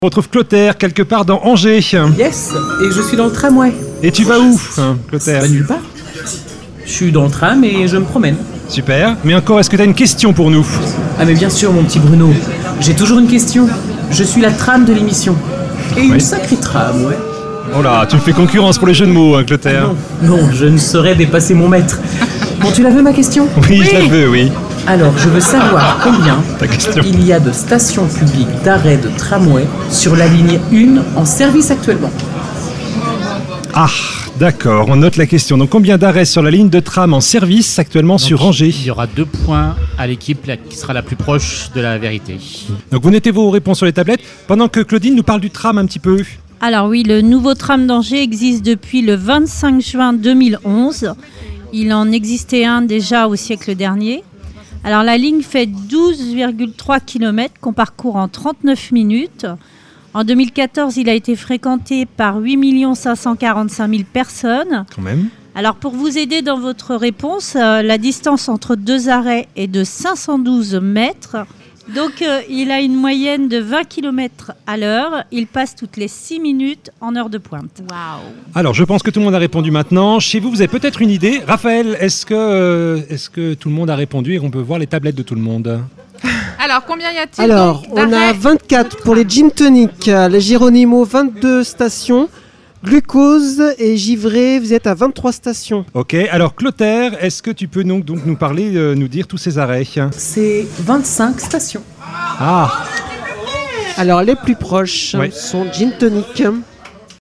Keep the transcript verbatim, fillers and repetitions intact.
On retrouve Clotaire quelque part dans Angers. Yes, et je suis dans le tramway. Et tu vas où, hein, Clotaire? Bah, nulle part. Je suis dans le tram et je me promène. Super. Mais encore, est-ce que tu as une question pour nous? Ah mais bien sûr, mon petit Bruno. J'ai toujours une question. Je suis la trame de l'émission. Et une Oui. sacrée trame, ouais. Oh là, tu me fais concurrence pour les jeux de mots, hein, Clotaire. Non, non, je ne saurais dépasser mon maître. Bon, tu la veux ma question? Oui, je la veux, oui. Alors, je veux savoir combien Ta question. il y a de stations publiques d'arrêt de tramway sur la ligne un en service actuellement. Ah, d'accord, on note la question. Donc, combien d'arrêts sur la ligne de tram en service actuellement Donc, sur Angers? Il y aura deux points à l'équipe la- qui sera la plus proche de la vérité. Donc, vous notez vos réponses sur les tablettes pendant que Claudine nous parle du tram un petit peu. Alors oui, le nouveau tram d'Angers existe depuis le vingt-cinq juin deux mille onze. Il en existait un déjà au siècle dernier. Alors la ligne fait douze virgule trois kilomètres qu'on parcourt en trente-neuf minutes. En deux mille quatorze, il a été fréquenté par huit millions cinq cent quarante-cinq mille personnes. Quand même. Alors pour vous aider dans votre réponse, euh, la distance entre deux arrêts est de cinq cent douze mètres. Donc euh, il a une moyenne de vingt kilomètres à l'heure. Il passe toutes les six minutes en heure de pointe. Alors, je pense que tout le monde a répondu maintenant. Chez vous, vous avez peut-être une idée. Raphaël, est-ce que, euh, est-ce que tout le monde a répondu et qu'on peut voir les tablettes de tout le monde? Alors, combien y a-t-il Alors, donc on a d'arrêts? vingt-quatre pour les gin tonic, les Géronimo, vingt-deux stations, glucose et givré, vous êtes à vingt-trois stations. Ok, alors Clotaire, est-ce que tu peux donc, donc nous parler, euh, nous dire tous ces arrêts? C'est vingt-cinq stations. Ah, Alors, les plus proches Ouais. sont gin tonic,